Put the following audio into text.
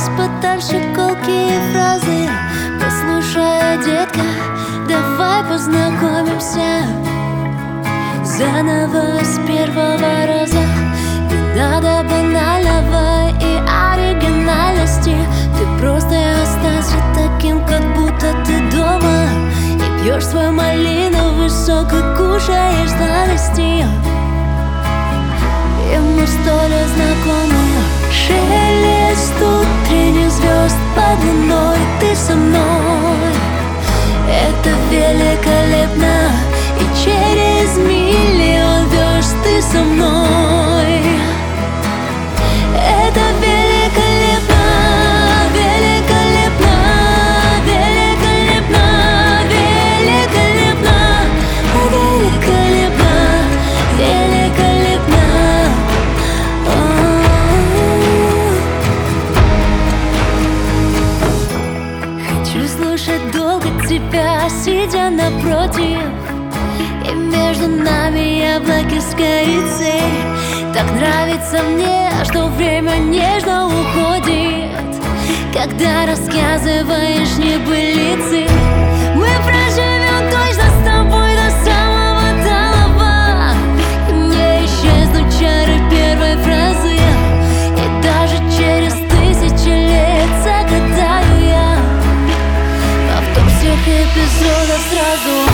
из-под дальше колкие фразы. Послушай, детка, давай познакомимся заново с первого раза. Не надо банального и оригинальности. Ты просто останься таким, как будто ты дома, и пьешь свой малиновый сок и кушаешь сладости. И мы столь знакомы. Шелест утренних звезд под луной, ты со мной. Это великолепно. И через миллион верст ты со мной. Это великолепно, великолепно, великолепно, великолепно, великолепно, великолепно. Хочу слушать долго тебя, сидя напротив, и между нами яблоки с корицей. Так нравится мне, что время нежно уходит, когда рассказываешь небылицы. Мы проживем точно с тобой до самого талого, и не исчезнут чары первой фразы. И даже через 1000 лет загадаю я повтор всех эпизодов сразу.